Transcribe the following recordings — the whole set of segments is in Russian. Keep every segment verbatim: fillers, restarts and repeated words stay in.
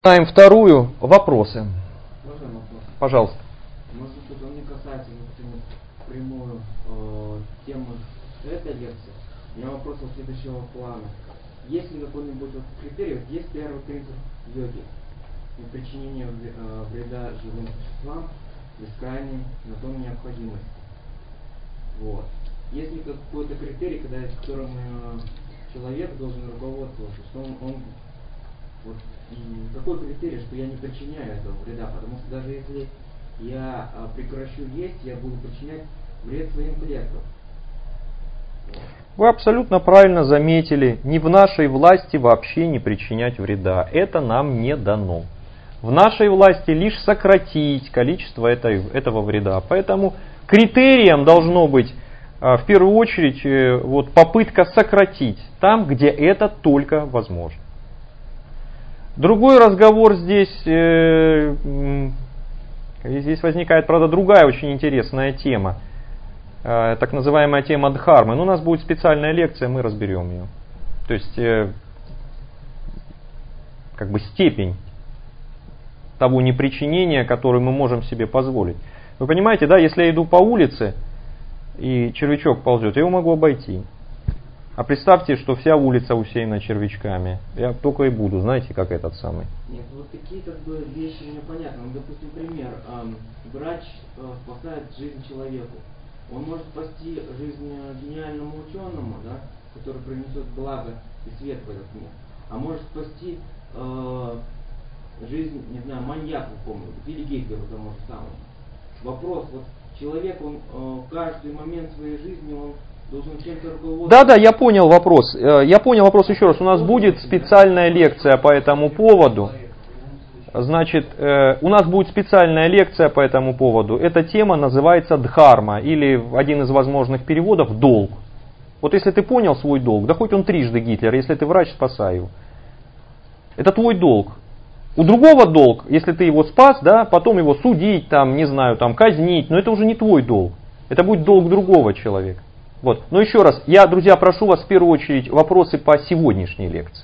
Знаем вторую. Вопросы. Можно вопрос? Пожалуйста. Может быть, он не касается прямую э, темы этой лекции. У меня вопрос вот следующего плана. Есть ли какой-нибудь вот критерий, вот есть первый принцип йоги, непричинение э, вреда живым существам без крайней на то необходимости. Вот. Есть ли какой-то критерий, когда, которым э, человек должен руководствоваться, что он, он вот, какой критерий, что я не причиняю этого вреда, потому что даже если я э, прекращу есть, я буду причинять вред своим клеткам. Вы абсолютно правильно заметили, не в нашей власти вообще не причинять вреда. Это нам не дано. В нашей власти лишь сократить количество этой, этого вреда. Поэтому критерием должно быть в первую очередь вот, попытка сократить там, где это только возможно. Другой разговор здесь, здесь возникает, правда, другая очень интересная тема. Так называемая тема дхармы. Но у нас будет специальная лекция, мы разберем ее. То есть, э, как бы степень того непричинения, которое мы можем себе позволить. Вы понимаете, да, если я иду по улице, и червячок ползет, я его могу обойти. А представьте, что вся улица усеяна червячками. Я только и буду, знаете, как этот самый. Нет, вот такие как бы вещи мне понятны. Ну, допустим, пример. Эм, врач э, спасает жизнь человеку. Он может спасти жизнь гениальному ученому, да, который принесет благо и свет в этот мир. А может спасти э, жизнь, не знаю, маньяку, помню, или Гитлеру тому же самому. Вопрос, вот человек, он э, каждый момент своей жизни, он должен чем-то руководствоваться. Да, да, я понял вопрос. Я понял вопрос еще раз. У нас будет специальная лекция по этому поводу. Значит, у нас будет специальная лекция по этому поводу. Эта тема называется дхарма, или один из возможных переводов долг. Вот если ты понял свой долг, да хоть он трижды Гитлер, если ты врач, спасай его. Это твой долг. У другого долг, если ты его спас, да, потом его судить, там, не знаю, там, казнить, но это уже не твой долг. Это будет долг другого человека. Вот. Но еще раз, я, друзья, прошу вас в первую очередь вопросы по сегодняшней лекции.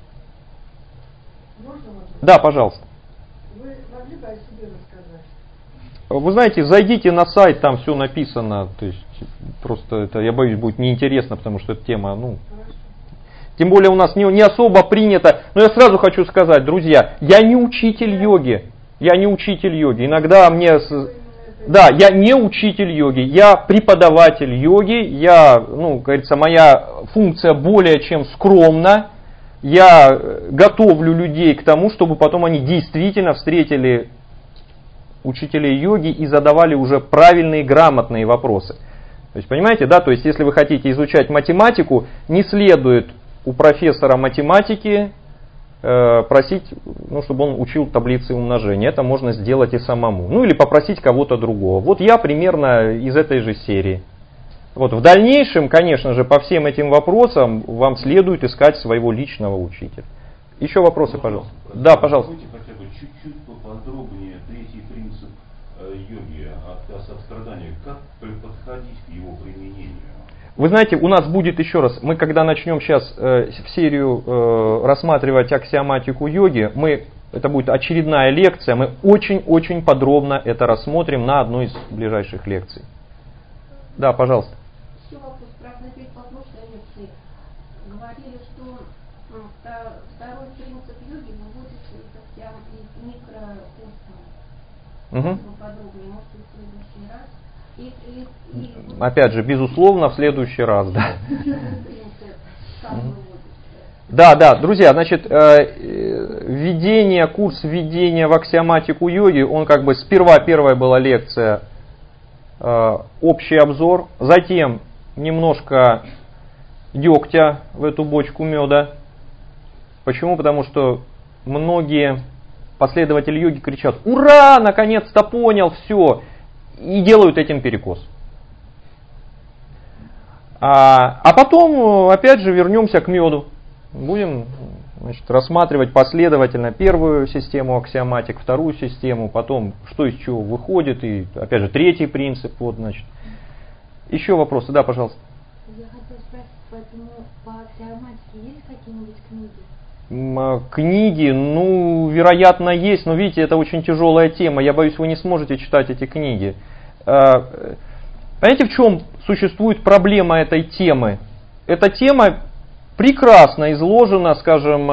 Можно вопрос? Да, пожалуйста. Вы могли бы о себе рассказать? Вы знаете, зайдите на сайт, там все написано. То есть просто это, я боюсь, будет неинтересно, потому что эта тема, ну. Хорошо. Тем более у нас не, не особо принято. Но я сразу хочу сказать, друзья, я не учитель йоги. Я не учитель йоги. Иногда мне... Да, я не учитель йоги, я преподаватель йоги, я, ну, говорится, моя функция более чем скромна. Я готовлю людей к тому, чтобы потом они действительно встретили учителей йоги и задавали уже правильные, грамотные вопросы. То есть, понимаете, да, то есть, если вы хотите изучать математику, не следует у профессора математики просить, ну, чтобы он учил таблицы умножения. Это можно сделать и самому. Ну или попросить кого-то другого. Вот я примерно из этой же серии. Вот в дальнейшем, конечно же, по всем этим вопросам вам следует искать своего личного учителя. Еще вопросы, пожалуйста. Да, пожалуйста. Хотя бы чуть-чуть поподробнее третий принцип йоги, отказ от страдания. Как подходить к его применению? Вы знаете, у нас будет еще раз, мы когда начнем сейчас э, в серию э, рассматривать аксиоматику йоги, мы, это будет очередная лекция, мы очень-очень подробно это рассмотрим на одной из ближайших лекций. Да, пожалуйста. Еще вопрос про ответ по прошлой лекции. Говорили, что ну, второй принцип йоги выводится из микрокосма. Угу. Подробнее, может быть, в следующий раз. И, и, и... Опять же, безусловно, в следующий раз, да. Да, да, друзья, значит, введение, курс введения в аксиоматику йоги, он как бы сперва первая была лекция, общий обзор, затем немножко дегтя в эту бочку меда. Почему? Потому что многие последователи йоги кричат: ура, наконец-то понял, все, и делают этим перекос. А, а потом, опять же, вернемся к меду. Будем, значит, рассматривать последовательно первую систему аксиоматик, вторую систему, потом что из чего выходит, и, опять же, третий принцип. Вот, значит. Еще вопросы? Да, пожалуйста. Я хотела спросить, поэтому по аксиоматике есть какие-нибудь книги? Книги, ну, вероятно, есть, но видите, это очень тяжелая тема. Я боюсь, вы не сможете читать эти книги. Понимаете, в чем существует проблема этой темы? Эта тема прекрасно изложена, скажем,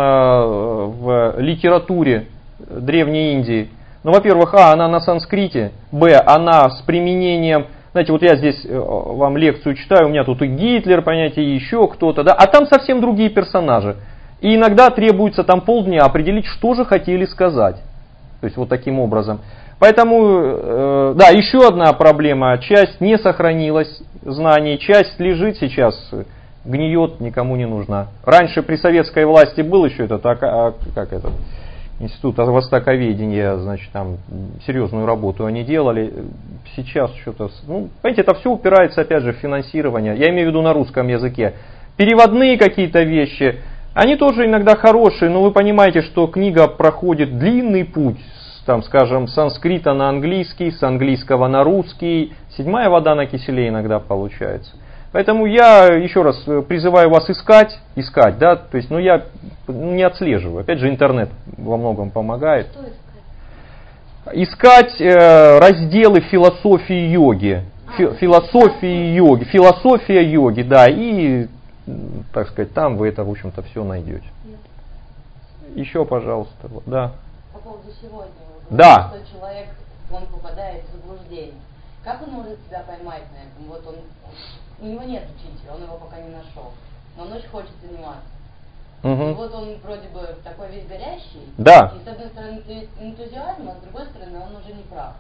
в литературе Древней Индии. Ну, во-первых, а, она на санскрите, б, она с применением, знаете, вот я здесь вам лекцию читаю, у меня тут и Гитлер, понимаете, и еще кто-то, да, а там совсем другие персонажи. И иногда требуется там полдня определить, что же хотели сказать. То есть вот таким образом. Поэтому, э, да, еще одна проблема. Часть не сохранилась знаний, часть лежит сейчас, гниет, никому не нужна. Раньше при советской власти был еще этот, а, как этот, институт востоковедения, значит, там серьезную работу они делали. Сейчас что-то, ну, понимаете, это все упирается опять же в финансирование. Я имею в виду на русском языке. Переводные какие-то вещи. Они тоже иногда хорошие, но вы понимаете, что книга проходит длинный путь, там, скажем, с санскрита на английский, с английского на русский, седьмая вода на киселе иногда получается. Поэтому я еще раз призываю вас искать, искать, да, то есть, ну я не отслеживаю, опять же интернет во многом помогает. Что искать? Искать э, разделы философии йоги, Фи, философии йоги, философия йоги, да, и так сказать, там вы это, в общем-то, все найдете. Нет. Еще, пожалуйста, да. По поводу сегодня. Да. Что человек, он попадает в заблуждение. Как он может себя поймать на этом? Вот он, у него нет учителя, он его пока не нашел. Но он очень хочет заниматься. Угу. И вот он вроде бы такой весь горящий. Да. И с одной стороны энтузиазм, а с другой стороны он уже не прав.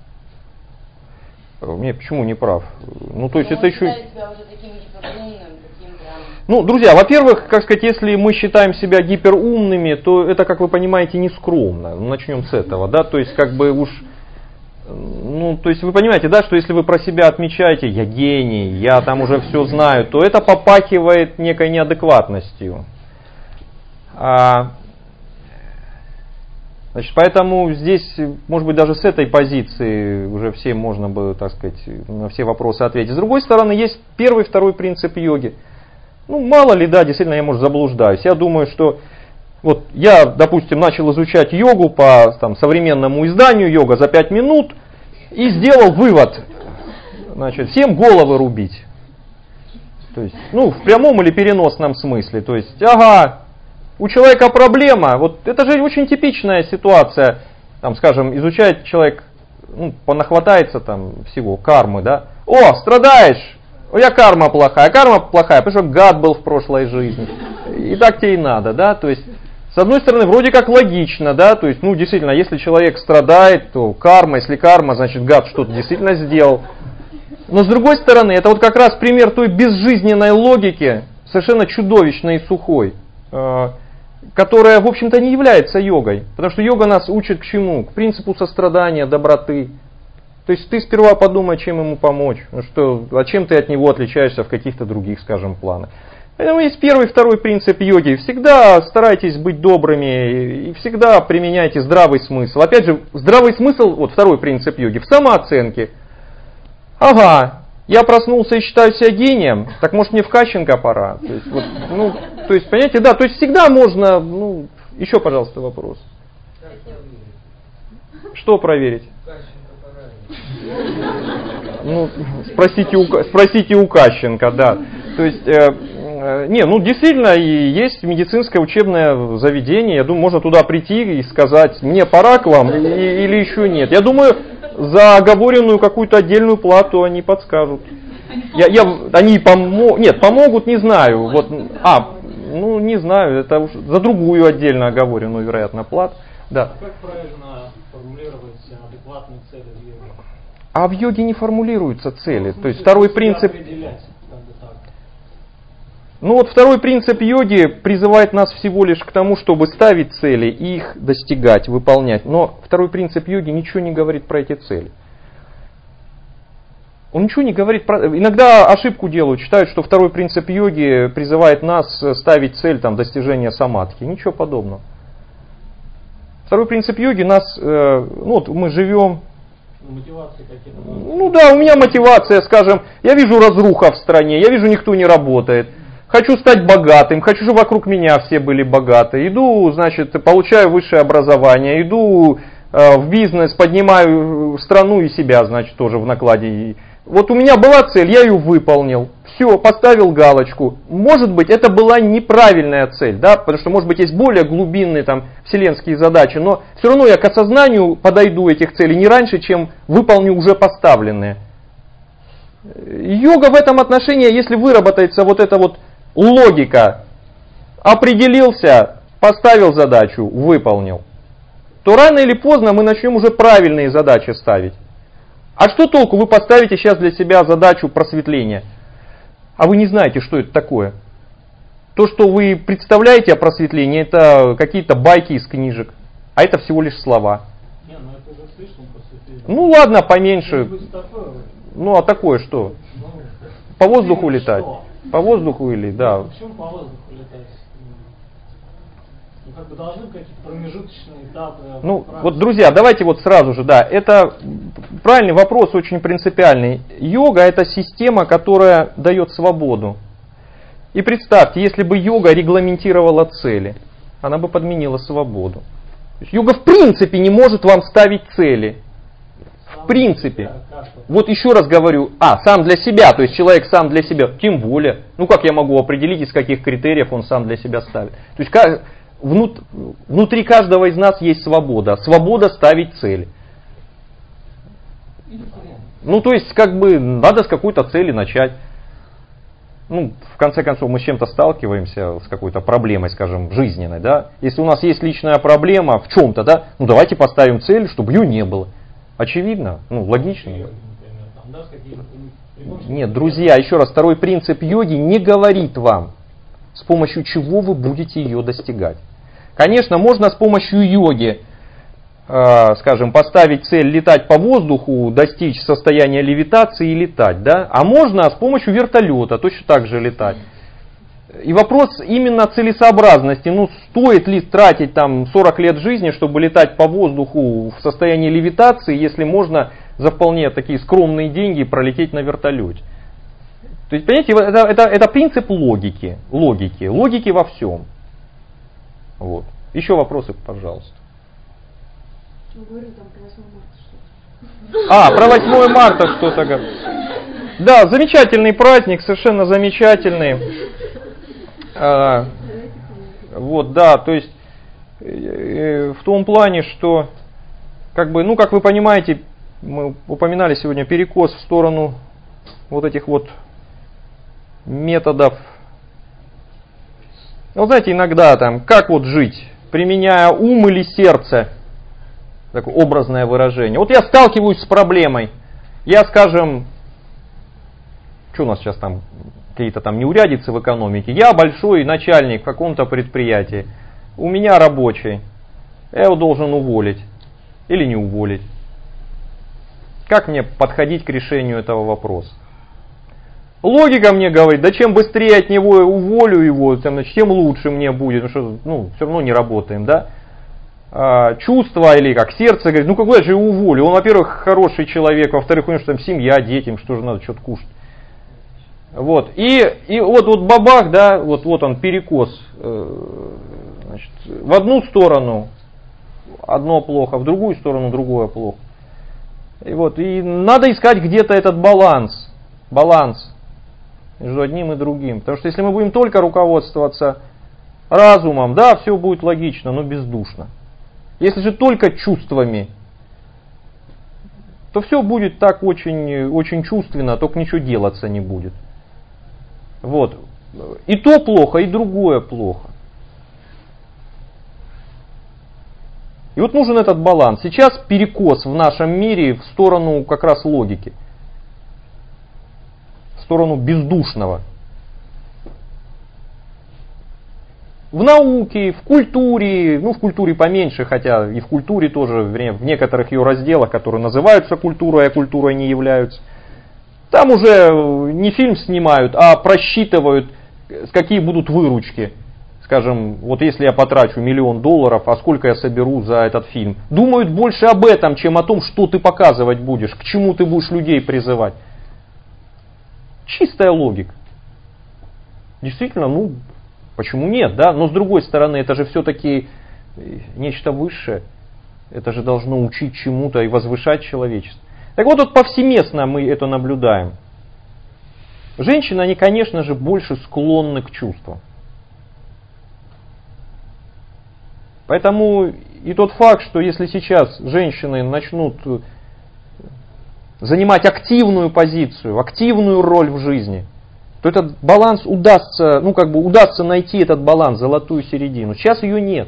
Не, почему не прав? Ну, то есть Но это он еще... считает себя уже таким гиперумным, таким прям... Ну, друзья, во-первых, как сказать, если мы считаем себя гиперумными, то это, как вы понимаете, не скромно. Ну, начнем с этого, да, то есть как бы уж... Ну, то есть вы понимаете, да, что если вы про себя отмечаете, я гений, я там уже все знаю, то это попахивает некой неадекватностью. А... Значит, поэтому здесь, может быть, даже с этой позиции уже всем можно бы, так сказать, на все вопросы ответить. С другой стороны, есть первый, второй принцип йоги. Ну, мало ли, да, действительно, я, может, заблуждаюсь. Я думаю, что вот я, допустим, начал изучать йогу по там, современному изданию «Йога за пять минут» и сделал вывод, значит, всем головы рубить. То есть, ну, в прямом или переносном смысле. То есть, ага, у человека проблема, вот это же очень типичная ситуация, там, скажем, изучает человек, ну, понахватается там всего, кармы, да, о, страдаешь, у тебя карма плохая, карма плохая, потому что гад был в прошлой жизни, и так тебе и надо, да, то есть, с одной стороны, вроде как логично, да, то есть, ну, действительно, если человек страдает, то карма, если карма, значит, гад что-то действительно сделал, но с другой стороны, это вот как раз пример той безжизненной логики, совершенно чудовищной и сухой, которая, в общем-то, не является йогой. Потому что йога нас учит к чему? К принципу сострадания, доброты. То есть ты сперва подумай, чем ему помочь. Ну что, а чем ты от него отличаешься в каких-то других, скажем, планах. Поэтому есть первый и второй принцип йоги. Всегда старайтесь быть добрыми и всегда применяйте здравый смысл. Опять же, здравый смысл, вот второй принцип йоги, в самооценке. Ага. Я проснулся и считаю себя гением, так может мне в Кащенко пора? То есть, вот, ну, то есть, понимаете, да, то есть всегда можно, ну, еще, пожалуйста, вопрос. Что проверить? Ну, спросите у, спросите у Кащенко, да. То есть, э, э, не, ну, действительно, и есть медицинское учебное заведение, я думаю, можно туда прийти и сказать, мне пора к вам и, или еще нет. Я думаю, за оговоренную какую-то отдельную плату они подскажут. Я, я, они помогут, нет, помогут, не знаю. Вот, а, ну не знаю, это уж за другую отдельно оговоренную, вероятно, плату. Да. Как правильно формулировать адекватные цели в йоге? А в йоге не формулируются цели. То есть второй принцип. Ну вот второй принцип йоги призывает нас всего лишь к тому, чтобы ставить цели и их достигать, выполнять. Но второй принцип йоги ничего не говорит про эти цели. Он ничего не говорит про... Иногда ошибку делают, считают, что второй принцип йоги призывает нас ставить цель там, достижения самадхи. Ничего подобного. Второй принцип йоги нас... Э, ну вот мы живем... Мотивации какие-то. Ну да, у меня мотивация, скажем, я вижу разруха в стране, я вижу, никто не работает. Хочу стать богатым, хочу, чтобы вокруг меня все были богаты. Иду, значит, получаю высшее образование, иду э, в бизнес, поднимаю страну и себя, значит, тоже в накладе. Вот у меня была цель, я ее выполнил. Все, поставил галочку. Может быть, это была неправильная цель, да, потому что, может быть, есть более глубинные там вселенские задачи, но все равно я к осознанию подойду этих целей не раньше, чем выполню уже поставленные. Йога в этом отношении, если выработается вот эта вот логика, определился, поставил задачу, выполнил, то рано или поздно мы начнем уже правильные задачи ставить. А что толку вы поставите сейчас для себя задачу просветления, а вы не знаете, что это такое? То, что вы представляете о просветлении, это какие-то байки из книжек, а это всего лишь слова. Не, ну это уже слишком просветление. Ну ладно, поменьше. Такое, ну а такое что? Ну, по воздуху летать? Что? По воздуху или, да. Почему по воздуху летать? Ну, как бы должны быть какие-то промежуточные этапы. Ну, вот, друзья, давайте вот сразу же, да, это правильный вопрос, очень принципиальный. Йога — это система, которая дает свободу. И представьте, если бы йога регламентировала цели, она бы подменила свободу. То есть йога в принципе не может вам ставить цели. В принципе. Вот еще раз говорю, а, сам для себя, то есть человек сам для себя, тем более. Ну как я могу определить, из каких критериев он сам для себя ставит? То есть внутри каждого из нас есть свобода. Свобода ставить цели. Ну то есть как бы надо с какой-то цели начать. Ну, в конце концов, мы с чем-то сталкиваемся, с какой-то проблемой, скажем, жизненной, да. Если у нас есть личная проблема в чем-то, да, ну давайте поставим цель, чтобы ее не было. Очевидно, ну логично. Нет, друзья, еще раз, второй принцип йоги не говорит вам, с помощью чего вы будете ее достигать. Конечно, можно с помощью йоги, э, скажем, поставить цель летать по воздуху, достичь состояния левитации и летать, да? А можно с помощью вертолета точно так же летать. И вопрос именно целесообразности. Ну, стоит ли тратить там сорок лет жизни, чтобы летать по воздуху в состоянии левитации, если можно за вполне такие скромные деньги пролететь на вертолете? То есть, понимаете, это, это, это принцип логики. Логики. Логики во всем. Вот. Еще вопросы, пожалуйста. Вы говорили там про восьмое марта что-то. А, про восьмое марта что-то говорю. Да, замечательный праздник, совершенно замечательный. А, вот, да, то есть э, в том плане, что, как бы, ну, как вы понимаете, мы упоминали сегодня перекос в сторону вот этих вот методов. Ну, знаете, иногда там, как вот жить, применяя ум или сердце, такое образное выражение. Вот я сталкиваюсь с проблемой, я, скажем, что у нас сейчас там, какие-то там неурядицы в экономике, я большой начальник в каком-то предприятии, у меня рабочий, я его должен уволить или не уволить. Как мне подходить к решению этого вопроса? Логика мне говорит, да чем быстрее от него уволю его, тем, значит, тем лучше мне будет, потому что ну, все равно не работаем, да? А, чувство или как сердце говорит, ну какой же его уволю? Он, во-первых, хороший человек, во-вторых, у него там семья, дети, им что же надо что-то кушать. Вот, и, и вот, вот бабах, да, вот, вот он перекос, э, значит, в одну сторону одно плохо, в другую сторону другое плохо. И вот, и надо искать где-то этот баланс, баланс между одним и другим. Потому что если мы будем только руководствоваться разумом, да, все будет логично, но бездушно. Если же только чувствами, то все будет так очень, очень чувственно, только ничего делаться не будет. Вот. И то плохо, и другое плохо. И вот нужен этот баланс. Сейчас перекос в нашем мире в сторону как раз логики. В сторону бездушного. В науке, в культуре, ну в культуре поменьше, хотя и в культуре тоже, в некоторых ее разделах, которые называются культурой, а культурой не являются. Там уже не фильм снимают, а просчитывают, какие будут выручки. Скажем, вот если я потрачу миллион долларов, а сколько я соберу за этот фильм. Думают больше об этом, чем о том, что ты показывать будешь, к чему ты будешь людей призывать. Чистая логика. действительно, ну, почему нет, да? Но с другой стороны, это же все-таки нечто высшее. Это же должно учить чему-то и возвышать человечество. Так вот, вот повсеместно мы это наблюдаем. Женщины, они, конечно же, больше склонны к чувствам. Поэтому и тот факт, что если сейчас женщины начнут занимать активную позицию, активную роль в жизни, то этот баланс удастся, ну как бы удастся найти этот баланс, золотую середину. Сейчас ее нет.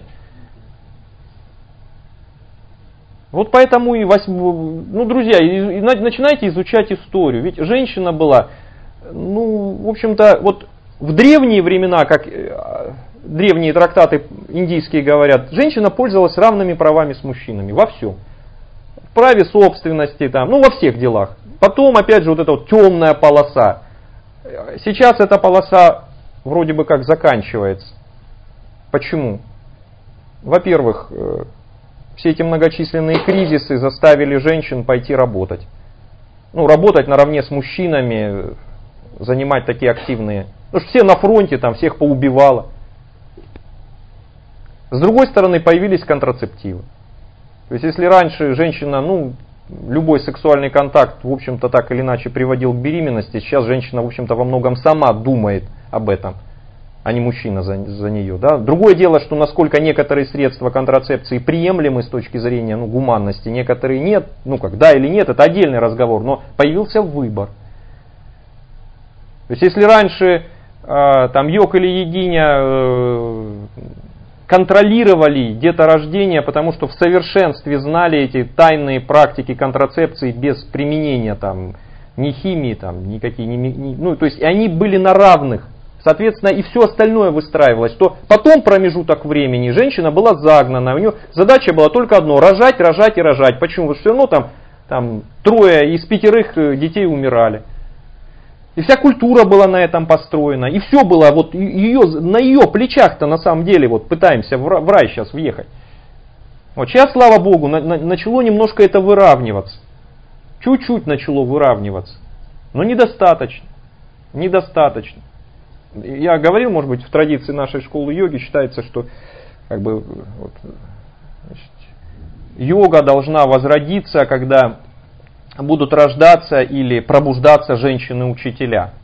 Вот поэтому и, ну, друзья, и, и начинайте изучать историю. Ведь женщина была, ну, в общем-то, вот в древние времена, как древние трактаты индийские говорят, женщина пользовалась равными правами с мужчинами во всем. В праве собственности, там, ну, во всех делах. Потом, опять же, вот эта вот темная полоса. Сейчас эта полоса вроде бы как заканчивается. Почему? Во-первых, все эти многочисленные кризисы заставили женщин пойти работать. Ну, работать наравне с мужчинами, занимать такие активные. Ну, что все на фронте, там всех поубивало. С другой стороны, появились контрацептивы. То есть, если раньше женщина, ну, любой сексуальный контакт, в общем-то, так или иначе приводил к беременности, сейчас женщина, в общем-то, во многом сама думает об этом, а не мужчина за, за нее. Да? Другое дело, что насколько некоторые средства контрацепции приемлемы с точки зрения, ну, гуманности, некоторые нет, ну как, да или нет, это отдельный разговор, но появился выбор. То есть, если раньше э, там Йог или Йогиня э, контролировали деторождение, потому что в совершенстве знали эти тайные практики контрацепции без применения там ни химии, там, никакие, ни, ни, ну, то есть и они были на равных. Соответственно, и все остальное выстраивалось. То потом промежуток времени женщина была загнана. У нее задача была только одно: рожать, рожать и рожать. Почему? Потому что все равно там, там трое из пятерых детей умирали. И вся культура была на этом построена. И все было вот ее, на ее плечах-то на самом деле вот пытаемся в рай сейчас въехать. Вот сейчас, слава Богу, на, на, начало немножко это выравниваться. Чуть-чуть начало выравниваться. Но недостаточно. Недостаточно. Я говорил, может быть, в традиции нашей школы йоги считается, что как бы, вот, значит, йога должна возродиться, когда будут рождаться или пробуждаться женщины-учителя.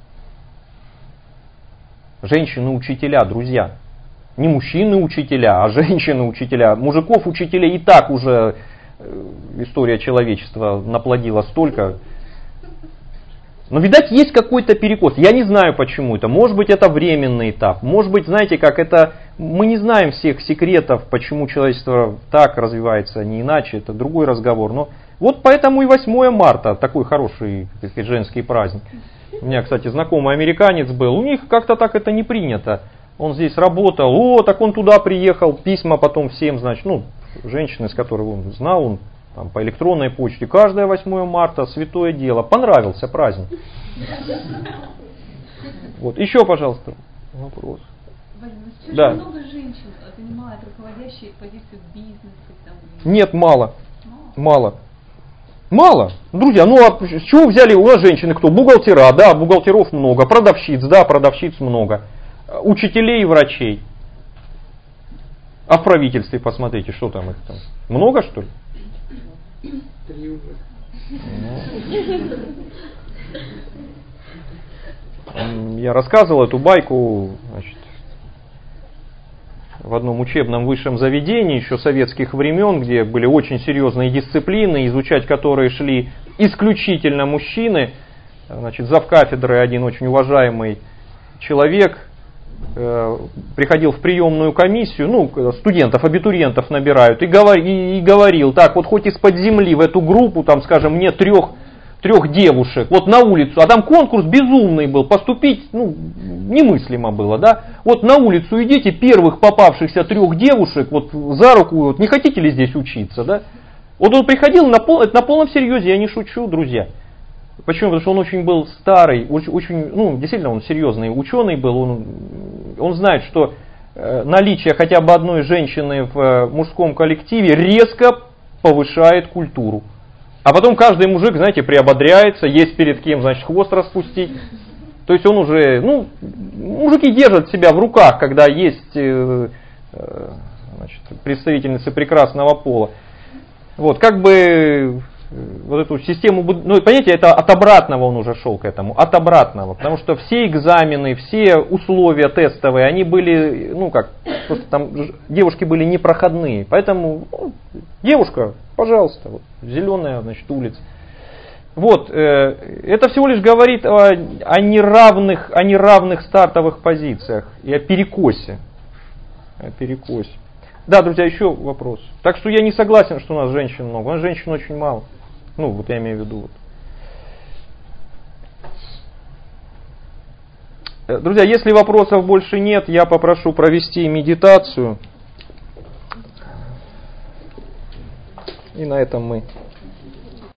Женщины-учителя, друзья. Не мужчины-учителя, а женщины-учителя. Мужиков-учителей и так уже история человечества наплодила столько. Но, видать, есть какой-то перекос. Я не знаю, почему это. Может быть, это временный этап. Может быть, знаете, как это... Мы не знаем всех секретов, почему человечество так развивается, а не иначе. Это другой разговор. Но вот поэтому и восьмое марта, такой хороший, так сказать, женский праздник. У меня, кстати, знакомый американец был. У них как-то так это не принято. Он здесь работал. О, так он туда приехал. Письма потом всем, значит, ну, женщины, с которой он знал, он там, по электронной почте. Каждое восьмое марта святое дело. Понравился праздник. Вот. Еще, пожалуйста, вопрос. Вадим, сейчас да. много женщин занимают руководящие позиции в бизнесе. Там... Нет, мало. Мало. Мало. Друзья, ну а с чего взяли у нас женщины кто? Бухгалтера, да, бухгалтеров много. Продавщиц, да, продавщиц много. Учителей и врачей. А в правительстве посмотрите, что там их там. Много, что ли? Три уже. Я рассказывал эту байку, значит, в одном учебном высшем заведении еще советских времен, где были очень серьезные дисциплины, изучать которые шли исключительно мужчины. Значит, завкафедрой один очень уважаемый человек э, приходил в приемную комиссию, ну, студентов, абитуриентов набирают, и, говор, и, и говорил, так, вот хоть из-под земли в эту группу, там, скажем, мне трех, трех девушек, вот на улицу, а там конкурс безумный был, поступить, ну, немыслимо было, да, вот на улицу идите, первых попавшихся трех девушек, вот за руку, вот, не хотите ли здесь учиться, да, вот он приходил на, пол, на полном серьезе, я не шучу, друзья. Почему? Потому что он очень был старый, очень, очень, ну, действительно он серьезный ученый был, он, он знает, что э, наличие хотя бы одной женщины в э, мужском коллективе резко повышает культуру. А потом каждый мужик, знаете, приободряется, есть перед кем, значит, хвост распустить. То есть он уже, ну, мужики держат себя в руках, когда есть э, э, значит, представительницы прекрасного пола. Вот, как бы вот эту систему, ну, понимаете, это от обратного он уже шел к этому, от обратного, потому что все экзамены, все условия тестовые, они были, ну как, просто там девушки были непроходные, поэтому ну, девушка, пожалуйста, вот, зеленая, значит, улица. Вот, э, это всего лишь говорит о, о неравных, о неравных стартовых позициях и о перекосе, о перекосе. Да, друзья, еще вопрос. Так что я не согласен, что у нас женщин много. У нас женщин очень мало. Ну, вот я имею в виду. Вот. Друзья, если вопросов больше нет, я попрошу провести медитацию. И на этом мы